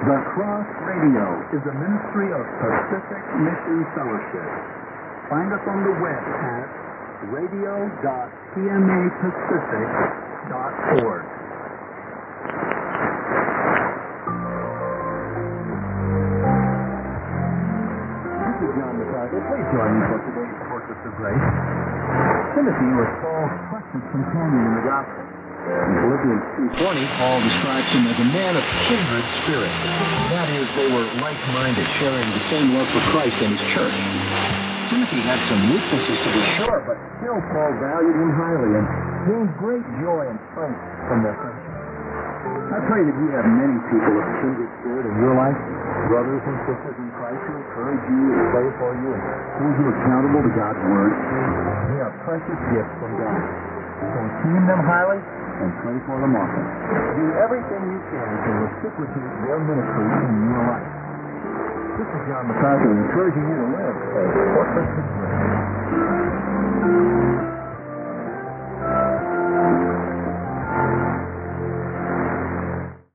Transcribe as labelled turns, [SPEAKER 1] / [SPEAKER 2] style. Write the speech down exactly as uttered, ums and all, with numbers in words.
[SPEAKER 1] The Cross Radio is a ministry of Pacific Mission Fellowship. Find us on the web at radio dot p m a pacific dot org. This is John MacArthur. Please join me for today's Fortress of Grace. Timothy was Paul's trusted companion in the gospel. In Philippians two twenty, Paul describes him as a man of kindred spirit. That is, they were like-minded, sharing the same love for Christ and his church. Timothy had some weaknesses, to be sure, but still Paul valued him highly and gained great joy and strength from their friendship. I pray that you have many people of kindred spirit in your life, brothers and sisters in Christ who encourage you and pray for you and hold you accountable to God's Word. They are precious gifts from God. So esteem them highly and pray for them often. Do everything you can to reciprocate their ministry in your life. This is John MacArthur encouraging you to live a Fortress of Grace.